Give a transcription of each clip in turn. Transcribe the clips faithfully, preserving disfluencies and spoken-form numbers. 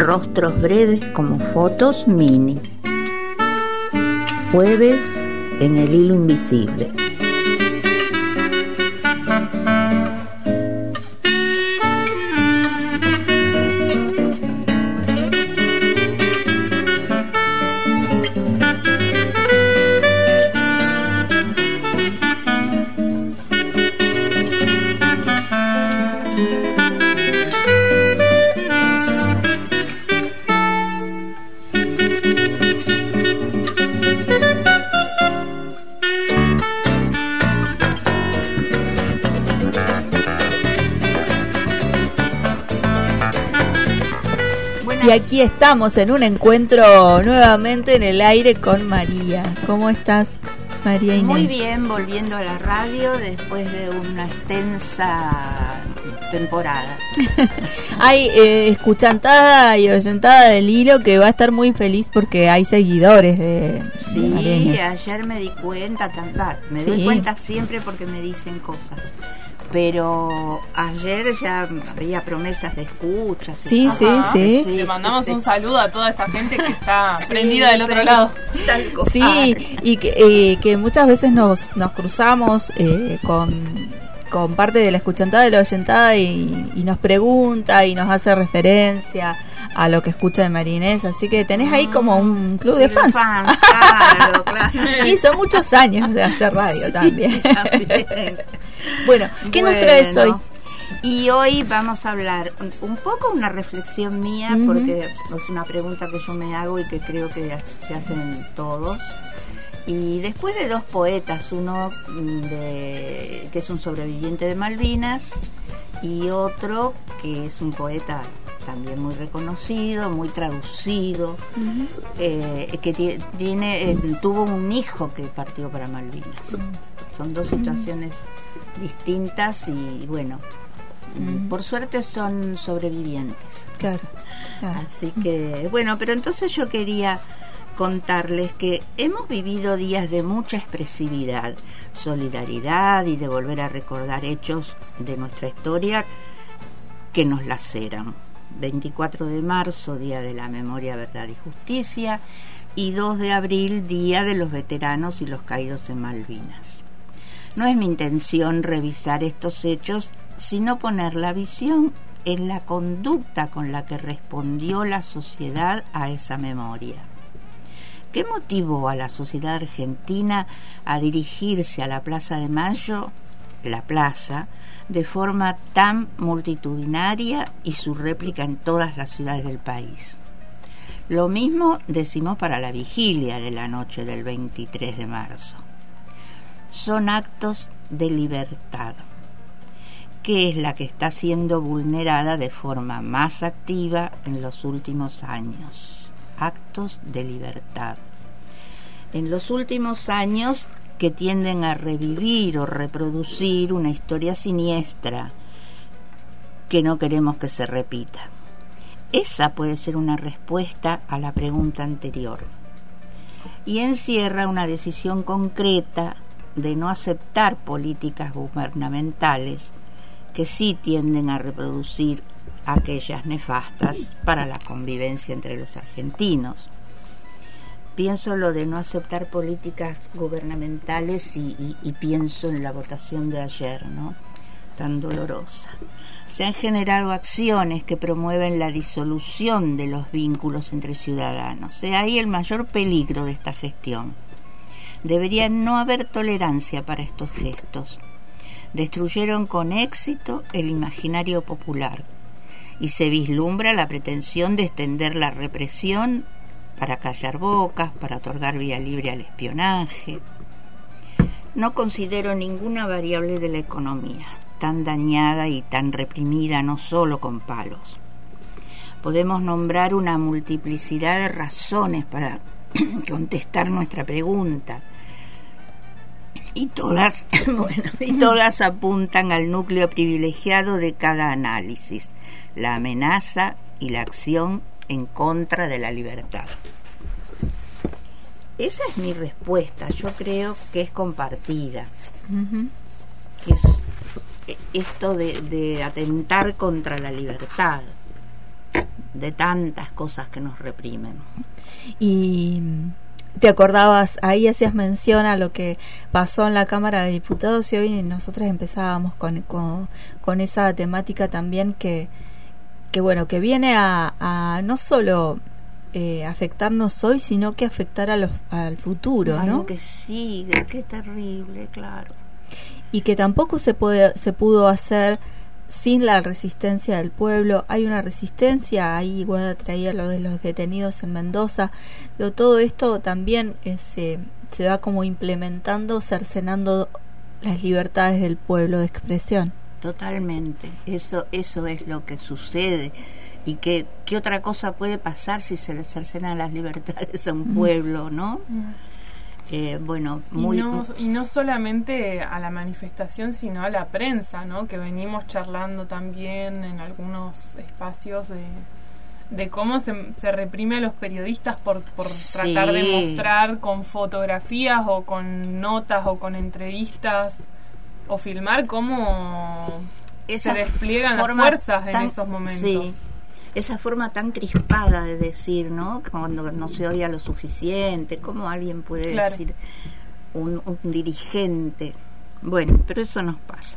rostros breves como fotos mini. Jueves en el hilo invisible. Y aquí estamos en un encuentro nuevamente en el aire con María. ¿Cómo estás, María Inés? Muy bien, volviendo a la radio después de una extensa temporada. Hay eh, escuchantada y oyentada del hilo que va a estar muy feliz porque hay seguidores de, sí, de María Inés. Ayer me di cuenta, me sí. doy cuenta siempre porque me dicen cosas. Pero ayer ya había promesas de escuchas. Sí, sí, sí, sí. Le mandamos un saludo a toda esa gente que está sí, prendida del otro lado. Sí, y que, eh, que muchas veces nos, nos cruzamos eh, con, con parte de la escuchantada y la oyentada y, y nos pregunta y nos hace referencia a lo que escucha de María Inés, así que tenés ahí como un club sí, de fans. fans claro, claro. Y son muchos años de hacer radio sí, también. también. Bueno, ¿qué bueno, nos traes hoy? Y hoy vamos a hablar un, un poco una reflexión mía, uh-huh. porque es una pregunta que yo me hago y que creo que se hacen todos. Y después de dos poetas, uno de, que es un sobreviviente de Malvinas y otro que es un poeta también muy reconocido, muy traducido, uh-huh. eh, que t- tiene, eh, tuvo un hijo que partió para Malvinas. Uh-huh. Son dos situaciones uh-huh. distintas y bueno, uh-huh. por suerte son sobrevivientes. Claro, claro. Así que, bueno, pero entonces yo quería contarles que hemos vivido días de mucha expresividad, solidaridad y de volver a recordar hechos de nuestra historia que nos laceran. veinticuatro de marzo, Día de la Memoria, Verdad y Justicia, y dos de abril, Día de los Veteranos y los Caídos en Malvinas. No es mi intención revisar estos hechos, sino poner la visión en la conducta con la que respondió la sociedad a esa memoria. ¿Qué motivó a la sociedad argentina a dirigirse a la Plaza de Mayo, la plaza, de forma tan multitudinaria y su réplica en todas las ciudades del país? Lo mismo decimos para la vigilia de la noche del veintitrés de marzo. Son actos de libertad, que es la que está siendo vulnerada de forma más activa en los últimos años. Actos de libertad. En los últimos años que tienden a revivir o reproducir una historia siniestra que no queremos que se repita. Esa puede ser una respuesta a la pregunta anterior y encierra una decisión concreta de no aceptar políticas gubernamentales que sí tienden a reproducir aquellas nefastas para la convivencia entre los argentinos. Pienso lo de no aceptar políticas gubernamentales y, y, y pienso en la votación de ayer, ¿no? Tan dolorosa. Se han generado acciones que promueven la disolución de los vínculos entre ciudadanos. He ahí el mayor peligro de esta gestión. Debería no haber tolerancia para estos gestos. Destruyeron con éxito el imaginario popular y se vislumbra la pretensión de extender la represión para callar bocas, para otorgar vía libre al espionaje. No considero ninguna variable de la economía tan dañada y tan reprimida no solo con palos. Podemos nombrar una multiplicidad de razones para contestar nuestra pregunta y todas, bueno, y todas apuntan al núcleo privilegiado de cada análisis, la amenaza y la acción en contra de la libertad. Esa es mi respuesta. Yo creo que es compartida. Uh-huh. Que es esto de, de atentar contra la libertad, de tantas cosas que nos reprimen. Y te acordabas, ahí hacías mención a lo que pasó en la Cámara de Diputados y hoy nosotros empezábamos con, con, con esa temática también que, que bueno, que viene a, a no solo eh, afectarnos hoy, sino que afectar a los, al futuro, ¿no? Algo que sigue, qué terrible, claro. Y que tampoco se puede, se pudo hacer sin la resistencia del pueblo. Hay una resistencia, ahí igual traía lo de los detenidos en Mendoza, pero todo esto también es, eh, se va como implementando, cercenando las libertades del pueblo de expresión. Totalmente, eso eso es lo que sucede. Y que qué otra cosa puede pasar si se le cercenan las libertades a un pueblo, ¿no? Mm. Eh, bueno, muy y no, y no solamente a la manifestación, sino a la prensa, ¿no? Que venimos charlando también en algunos espacios de, de cómo se, se reprime a los periodistas por, por sí. tratar de mostrar con fotografías o con notas o con entrevistas o filmar cómo Esa se despliegan las fuerzas tan, en esos momentos. Sí. Esa forma tan crispada de decir, ¿no? Cuando no se odia lo suficiente, ¿cómo alguien puede claro. decir un, un dirigente? Bueno, pero eso nos pasa.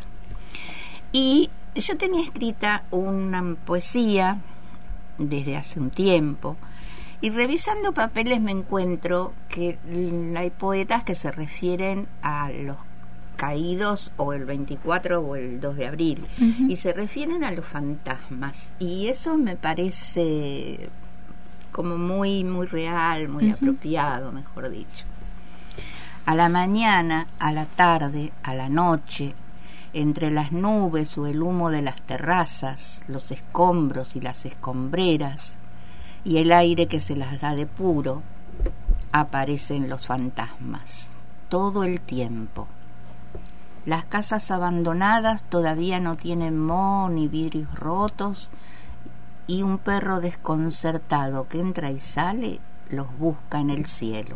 Y yo tenía escrita una poesía desde hace un tiempo y revisando papeles me encuentro que hay poetas que se refieren a los caídos o el veinticuatro o el dos de abril uh-huh. y se refieren a los fantasmas y eso me parece como muy muy real, muy uh-huh. apropiado, mejor dicho. A la mañana, a la tarde, a la noche, entre las nubes o el humo de las terrazas, los escombros y las escombreras y el aire que se las da de puro, aparecen los fantasmas todo el tiempo. Las casas abandonadas todavía no tienen moho ni vidrios rotos y un perro desconcertado que entra y sale los busca en el cielo.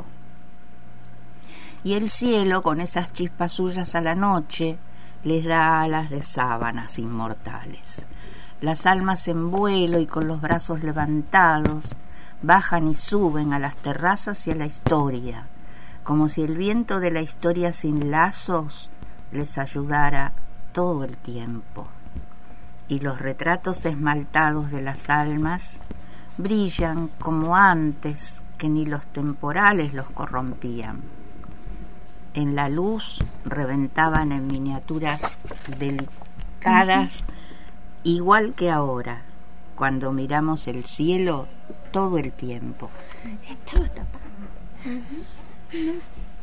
Y el cielo, con esas chispas suyas a la noche, les da alas de sábanas inmortales. Las almas en vuelo y con los brazos levantados bajan y suben a las terrazas y a la historia, como si el viento de la historia sin lazos les ayudara todo el tiempo. Y los retratos esmaltados de las almas brillan como antes que ni los temporales los corrompían. En la luz reventaban en miniaturas delicadas, uh-huh. igual que ahora, cuando miramos el cielo todo el tiempo. Estaba tapado. Uh-huh.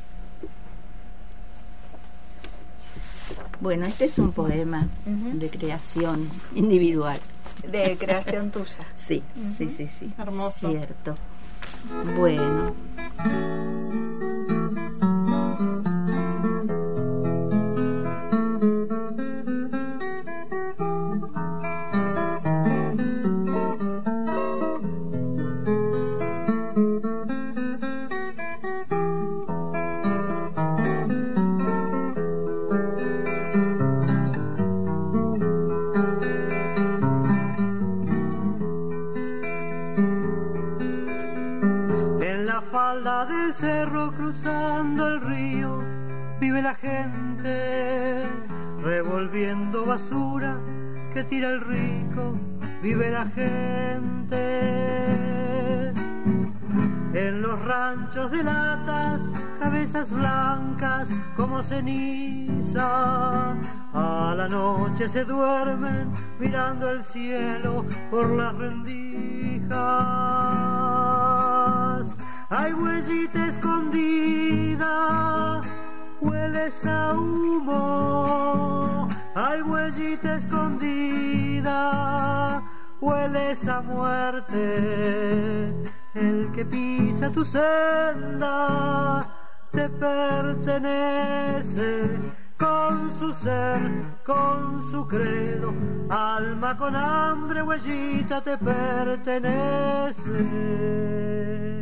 Bueno, este es un poema uh-huh. de creación individual. De creación tuya. Sí, uh-huh. sí, sí, sí. Hermoso. Cierto. Bueno. Del cerro cruzando el río vive la gente, revolviendo basura que tira el rico, vive la gente. En los ranchos de latas, cabezas blancas como ceniza, a la noche se duermen mirando el cielo por las rendijas. Hay huellita escondida, hueles a humo. Hay huellita escondida, hueles a muerte. El que pisa tu senda te pertenece, con su ser, con su credo. Alma con hambre, huellita te pertenece.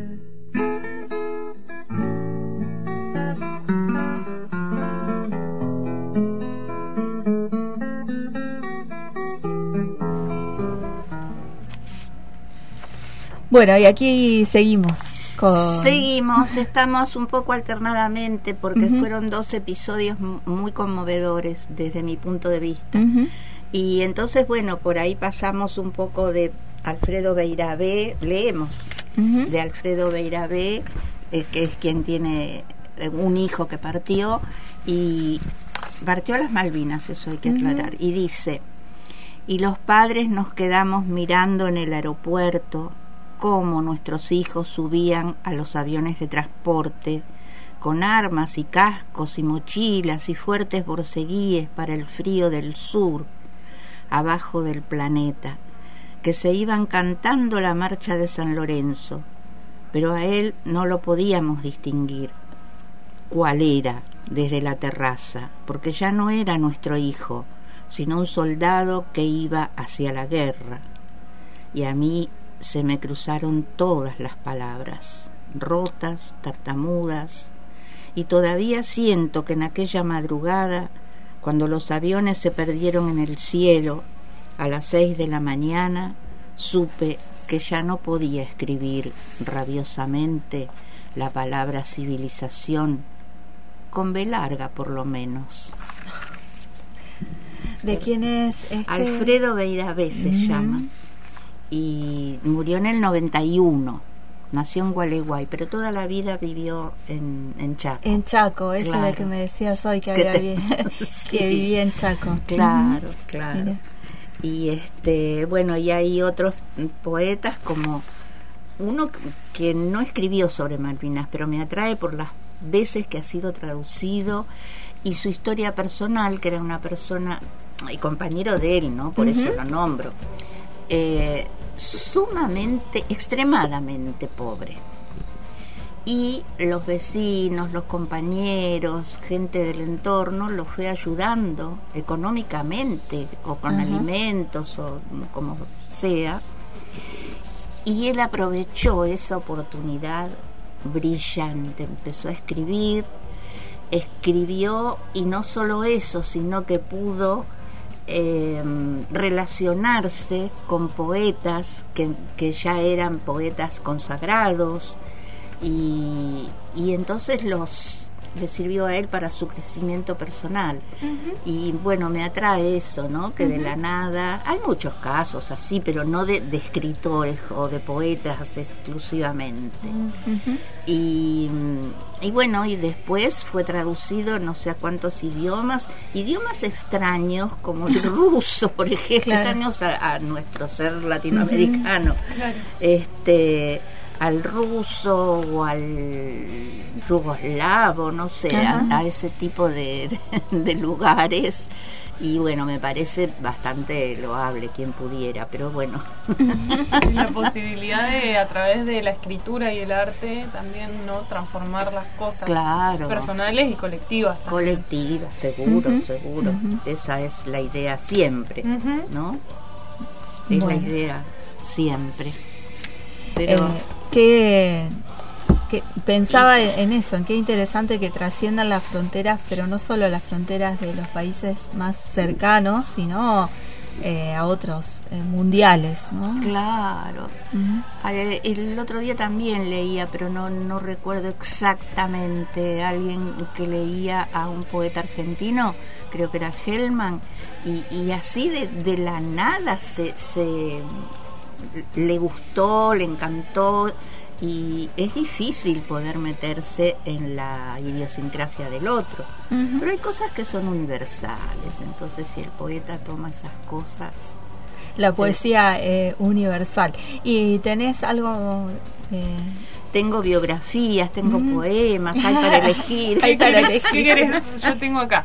Bueno, y aquí seguimos. Con... Seguimos, estamos un poco alternadamente porque uh-huh. fueron dos episodios muy conmovedores desde mi punto de vista. Uh-huh. Y entonces, bueno, por ahí pasamos un poco de Alfredo Beiravé, leemos uh-huh. de Alfredo Beiravé, eh, que es quien tiene un hijo que partió, y partió a las Malvinas, eso hay que aclarar, uh-huh. y dice: y los padres nos quedamos mirando en el aeropuerto cómo nuestros hijos subían a los aviones de transporte con armas y cascos y mochilas y fuertes borceguíes para el frío del sur, abajo del planeta, que se iban cantando la marcha de San Lorenzo, pero a él no lo podíamos distinguir cuál era desde la terraza, porque ya no era nuestro hijo, sino un soldado que iba hacia la guerra. Y a mí se me cruzaron todas las palabras, rotas, tartamudas, y todavía siento que en aquella madrugada, cuando los aviones se perdieron en el cielo a las seis de la mañana, supe que ya no podía escribir rabiosamente la palabra civilización, con B larga por lo menos. ¿De quién es este? Alfredo Beiravé se uh-huh. llama, y murió en el noventa y uno. Nació en Gualeguay, pero toda la vida vivió en, en Chaco. En Chaco, eso claro. es lo que me decías hoy, que, había, te... sí. que vivía en Chaco. Claro, uh-huh. claro. Mira. Y este, bueno, y hay otros poetas como uno que no escribió sobre Malvinas, pero me atrae por las veces que ha sido traducido, y su historia personal, que era una persona y compañero de él, ¿no? Por uh-huh. eso lo nombro. Eh, sumamente, extremadamente pobre, y los vecinos, los compañeros, gente del entorno lo fue ayudando económicamente o con uh-huh. alimentos o como sea, y él aprovechó esa oportunidad brillante, empezó a escribir, escribió, y no solo eso, sino que pudo Eh, relacionarse con poetas que, que ya eran poetas consagrados, y, y entonces los le sirvió a él para su crecimiento personal. Uh-huh. Y bueno, me atrae eso, ¿no? Que uh-huh. de la nada, hay muchos casos así, pero no de, de escritores o de poetas exclusivamente. Uh-huh. Y, y bueno, y después fue traducido no sé a cuántos idiomas, idiomas extraños como el ruso, por ejemplo, claro. extraños a, a nuestro ser latinoamericano. Uh-huh. Claro. Este... al ruso o al yugoslavo, no sé, a, a ese tipo de, de, de lugares, y bueno, me parece bastante loable quien pudiera, pero bueno. La posibilidad de, a través de la escritura y el arte, también no transformar las cosas claro. personales y colectivas. También. Colectivas, seguro, uh-huh. seguro. Uh-huh. Esa es la idea siempre, uh-huh. ¿no? Es bueno. la idea siempre. Pero... Eh, que, que pensaba en eso, en qué interesante que trasciendan las fronteras, pero no solo las fronteras de los países más cercanos, sino eh, a otros eh, mundiales, ¿no? Claro. Uh-huh. El otro día también leía, pero no no recuerdo exactamente, alguien que leía a un poeta argentino, creo que era Hellman, y, y así de, de la nada se... se le gustó, le encantó, y es difícil poder meterse en la idiosincrasia del otro, uh-huh. pero hay cosas que son universales, entonces si el poeta toma esas cosas, la poesía eh, universal. ¿Y tenés algo? Eh... Tengo biografías, tengo mm. poemas, hay para elegir. Hay para elegir. ¿Qué querés? Yo tengo acá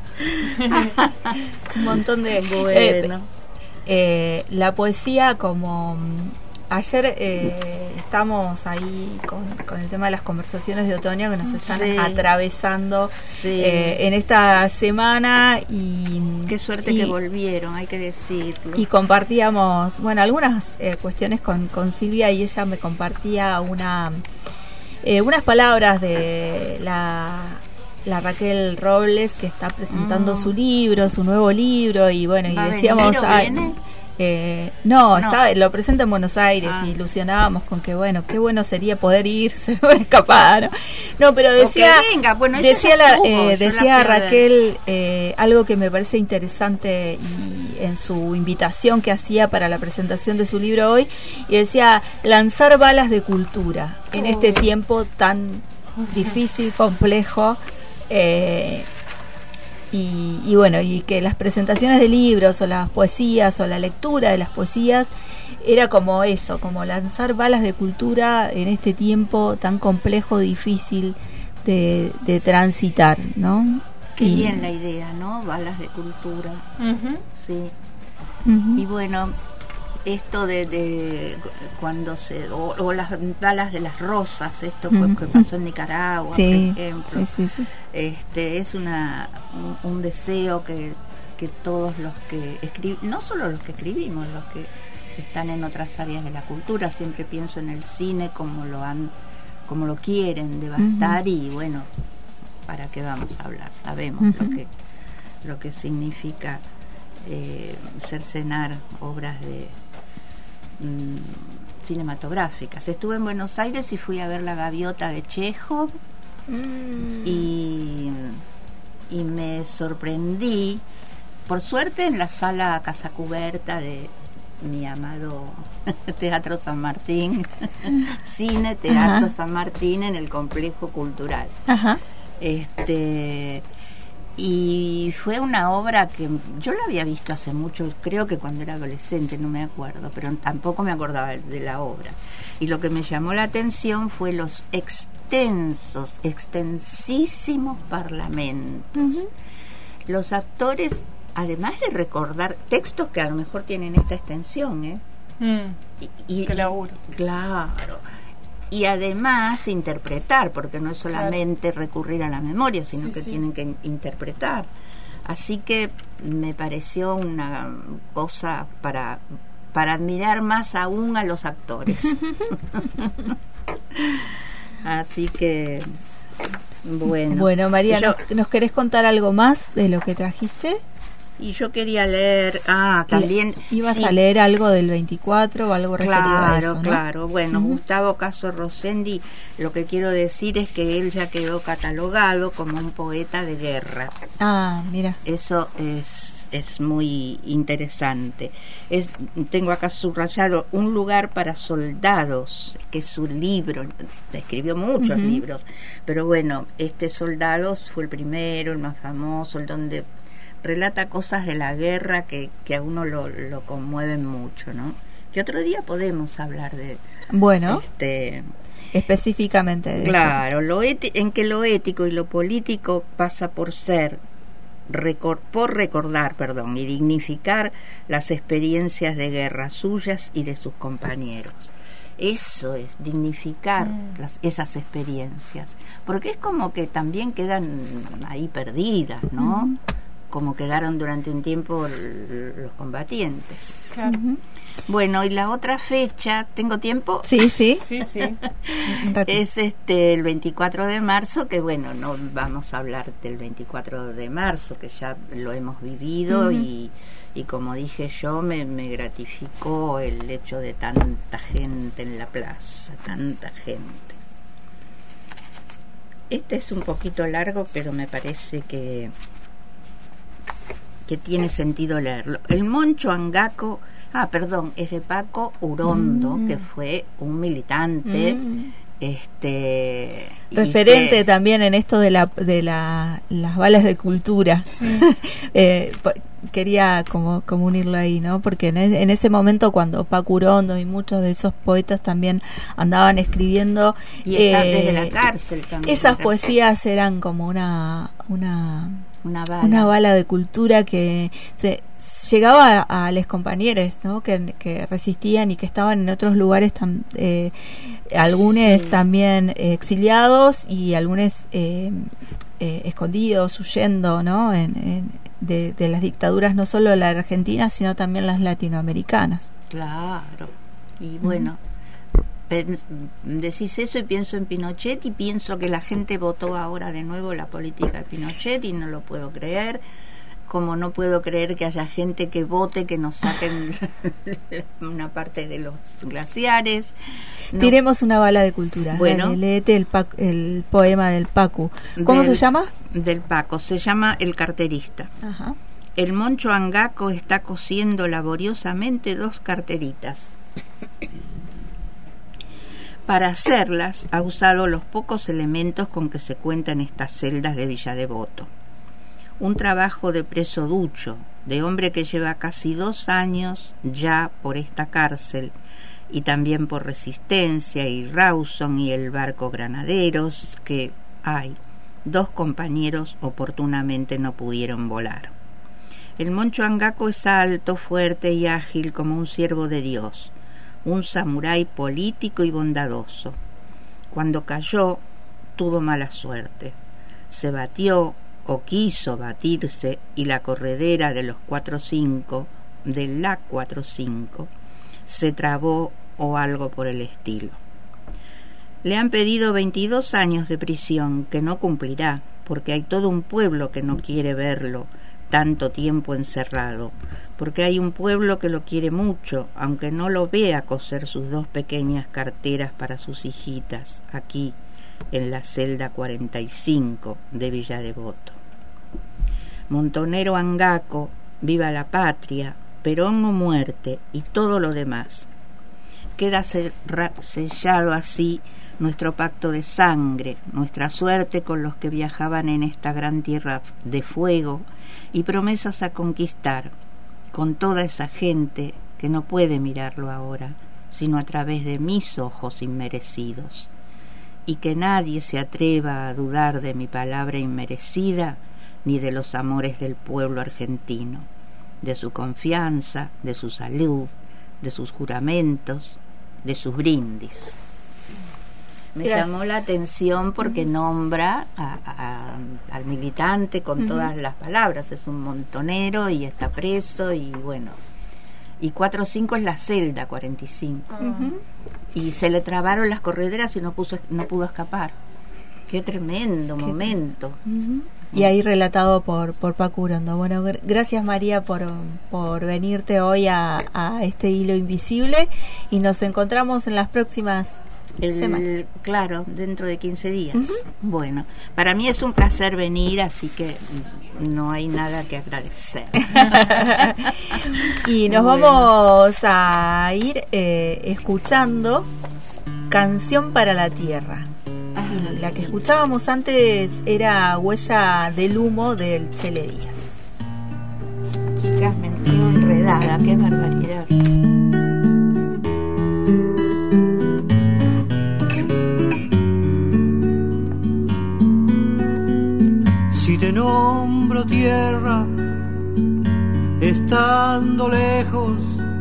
un montón de bueno. Eh, Eh, la poesía, como ayer eh, estamos ahí con, con el tema de las conversaciones de otoño que nos están sí. atravesando sí. eh, en esta semana, y qué suerte y, que volvieron, hay que decirlo, y compartíamos, bueno, algunas eh, cuestiones con, con Silvia, y ella me compartía una eh, unas palabras de la la Raquel Robles, que está presentando mm. su libro, su nuevo libro, y bueno, y decíamos, ay, Eh, no, No. Está, lo presenta en Buenos Aires Ah. y ilusionábamos con que, bueno, qué bueno sería poder ir, ser una escapada, ¿no? No, pero decía, O que venga, bueno, ella decía, ya la, estuvo, eh, yo la decía fui a ver. Raquel eh, algo que me parece interesante y en su invitación que hacía para la presentación de su libro hoy, y decía, lanzar balas de cultura en Oh. este tiempo tan difícil, complejo, eh, Y, y bueno, y que las presentaciones de libros o las poesías o la lectura de las poesías era como eso, como lanzar balas de cultura en este tiempo tan complejo, difícil de, de transitar, ¿no? Qué Y- bien la idea, ¿no? Balas de cultura, Ujú. sí. Ujú. Y bueno, esto de, de cuando se... O, o las balas de las rosas, esto que- Ujú. que pasó en Nicaragua, Sí, por ejemplo. sí, sí, sí. Este es una un, un deseo que, que todos los que escribimos, no solo los que escribimos, los que están en otras áreas de la cultura, siempre pienso en el cine como lo han, como lo quieren devastar. Ujú. Y bueno, ¿para qué vamos a hablar? Sabemos Ujú. lo que lo que significa eh, cercenar obras de mm, cinematográficas. Estuve en Buenos Aires y fui a ver La Gaviota de Chekhov. Y, y me sorprendí, por suerte, en la sala Casa Cubierta de mi amado Teatro San Martín, Cine Teatro Ajá. San Martín, en el Complejo Cultural. Ajá. Este y fue una obra que yo la había visto hace mucho, creo que cuando era adolescente, no me acuerdo, pero tampoco me acordaba de la obra. Y lo que me llamó la atención fue los extensos, extensísimos parlamentos. Ujú. Los actores, además de recordar textos que a lo mejor tienen esta extensión, ¿eh? Mm, Y, y- qué laburo. Claro. Y además interpretar, porque no es solamente recurrir a la memoria, sino Sí, que sí. tienen que in- interpretar. Así que me pareció una cosa para, para admirar más aún a los actores. Así que, bueno. Bueno, María, Yo- ¿nos, ¿nos querés contar algo más de lo que trajiste? y yo quería leer, ah, también... ¿Ibas sí, a leer algo del veinticuatro o algo referido Claro, a eso, ¿no? claro. Bueno, Ujú. Gustavo Caso Rosendi, lo que quiero decir es que él ya quedó catalogado como un poeta de guerra. Ah, mira. Eso es, es muy interesante. Es, tengo acá subrayado Un lugar para soldados, que es su libro. Escribió muchos Ujú. libros, pero bueno, este Soldados fue el primero, el más famoso, el donde relata cosas de la guerra que, que a uno lo, lo conmueven mucho, ¿no? Que otro día podemos hablar de Bueno, este específicamente de eso. claro, lo eti- en que lo ético y lo político pasa por ser recor- por recordar, perdón, y dignificar las experiencias de guerra suyas y de sus compañeros. Eso es, dignificar Mm. las, esas experiencias, porque es como que también quedan ahí perdidas, ¿no? Ujú. Como quedaron durante un tiempo l- los combatientes. Claro. Ujú. Bueno, y la otra fecha, ¿tengo tiempo? Sí, sí. Sí, sí. Un ratito. Es este el veinticuatro de marzo, que bueno, no vamos a hablar del veinticuatro de marzo, que ya lo hemos vivido. Ujú. y, y como dije yo, me, me gratificó el hecho de tanta gente en la plaza, tanta gente. Este es un poquito largo, pero me parece que que tiene sentido leerlo. El Moncho Angaco, ah, perdón, es de Paco Urondo, Mm. que fue un militante, Mm. este y Referente que- también en esto de la de la, las balas de cultura. Eh, po- quería como, como unirlo ahí, ¿no? Porque en, e- en ese momento cuando Paco Urondo y muchos de esos poetas también andaban escribiendo, y está eh, desde la cárcel también. esas era poesías eran como una una una bala. una bala de cultura que se llegaba a, a los compañeros, ¿no? que, que resistían y que estaban en otros lugares, tam, eh, algunos Sí. también eh, exiliados y algunos eh, eh, escondidos, huyendo, ¿no? en, en, de, de las dictaduras, no solo la argentina, sino también las latinoamericanas. Claro. Y bueno, pen- decís eso y pienso en Pinochet y pienso que la gente votó ahora de nuevo la política de Pinochet y no lo puedo creer. como no puedo creer que haya gente que vote que nos saquen una parte de los glaciares. No. Tiremos una bala de cultura. Bueno. Dale, léete el, pa- el poema del Pacu. ¿Cómo Del- se llama? Del Paco, se llama El carterista. Ajá. El moncho Angaco está cosiendo laboriosamente dos carteritas. Para hacerlas ha usado los pocos elementos con que se cuentan estas celdas de Villa Devoto. Un trabajo de preso ducho, de hombre que lleva casi dos años ya por esta cárcel, y también por Resistencia y Rawson y el barco Granaderos, que, ay, dos compañeros oportunamente no pudieron volar. El moncho Angaco es alto, fuerte y ágil como un siervo de Dios, un samurái político y bondadoso. Cuando cayó, tuvo mala suerte. Se batió o quiso batirse y la corredera de los cuatro cinco, de la cuatro cinco, se trabó o algo por el estilo. Le han pedido veintidós años de prisión, que no cumplirá, porque hay todo un pueblo que no quiere verlo tanto tiempo encerrado, porque hay un pueblo que lo quiere mucho, aunque no lo vea coser sus dos pequeñas carteras para sus hijitas, aquí, en la celda cuarenta y cinco de Villa Devoto. Montonero Angaco, viva la patria, Perón o muerte y todo lo demás. Queda sellado así nuestro pacto de sangre, nuestra suerte con los que viajaban en esta gran tierra de fuego y promesas a conquistar, con toda esa gente que no puede mirarlo ahora, sino a través de mis ojos inmerecidos, y que nadie se atreva a dudar de mi palabra inmerecida ni de los amores del pueblo argentino, de su confianza, de su salud, de sus juramentos, de sus brindis. Me Gracias. llamó la atención porque nombra a, a, al militante con Uh-huh. todas las palabras. Es un montonero y está preso y bueno. Y cuatro cinco es la celda cuarenta y cinco. Uh-huh. Y se le trabaron las correderas y no, puso, no pudo escapar. Qué tremendo Qué momento. Uh-huh. Y ahí relatado por, por Paco Urondo. Bueno, gr- gracias María por, por venirte hoy a, a este hilo invisible y nos encontramos en las próximas El, semanas. claro, dentro de quince días. Uh-huh. Bueno, para mí es un placer venir, así que no hay nada que agradecer. Y nos Bueno. vamos a ir eh, escuchando Canción para la Tierra. Ah, La que escuchábamos antes era Huella del Humo del Chele Díaz. chicas, me quedo enredada, qué barbaridad. Si te nombro tierra, estando lejos,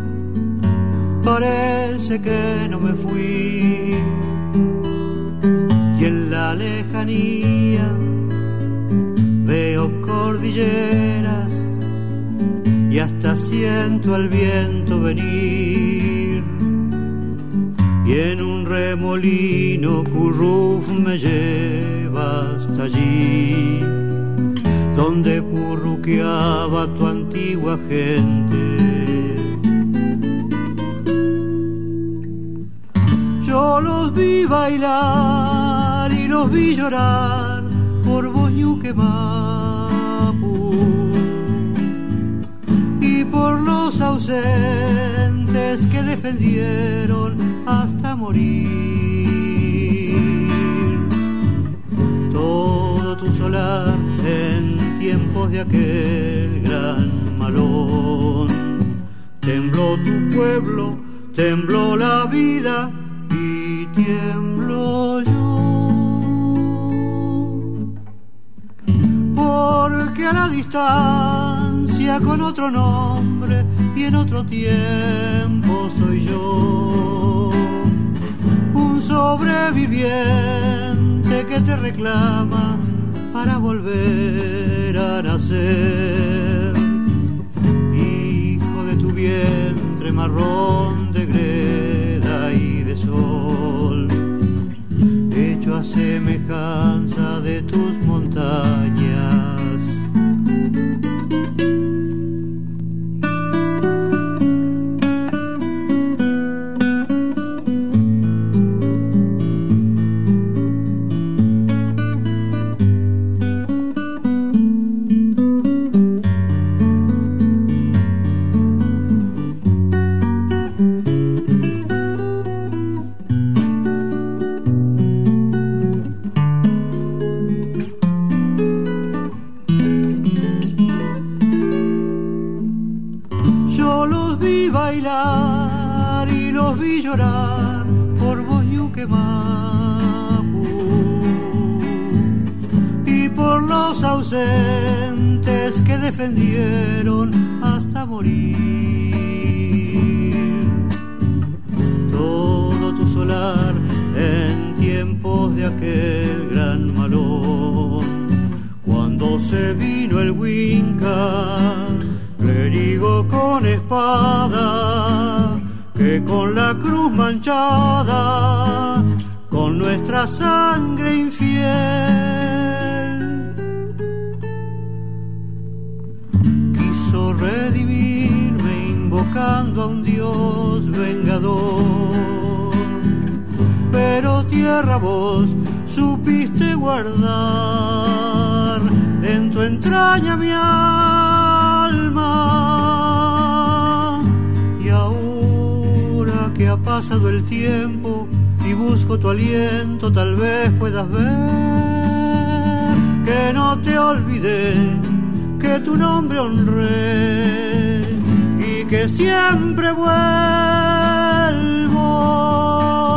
parece que no me fui. Y en la lejanía veo cordilleras y hasta siento el viento venir. Y en un remolino curruf me lleva hasta allí, donde purruqueaba tu antigua gente. Yo los vi bailar y los vi llorar por Boñuquemapu y por los ausentes que defendieron hasta morir. Todo tu solar en tiempos de aquel gran malón, tembló tu pueblo, tembló la vida y tiemblo yo, porque a la distancia con otro nombre y en otro tiempo soy yo, un sobreviviente que te reclama para volver a nacer, hijo de tu vientre marrón de greda y de sol, hecho a semejanza de tus montañas. Yo los vi bailar y los vi llorar por Boyuquemapu y por los ausentes que defendieron hasta morir. Todo tu solar en tiempos de aquel gran malón, cuando se vino el Huinca, clérigo con espada, que con la cruz manchada, con nuestra sangre infiel, quiso redimirme invocando a un Dios vengador. Pero tierra vos supiste guardar en tu entraña mi alma, y ahora que ha pasado el tiempo y busco tu aliento, tal vez puedas ver que no te olvidé, que tu nombre honré y que siempre vuelvo.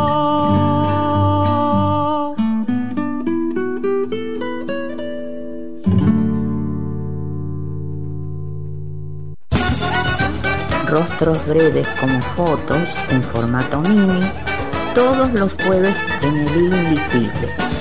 Rostros breves como fotos en formato mini, todos los jueves en El Hilo Invisible.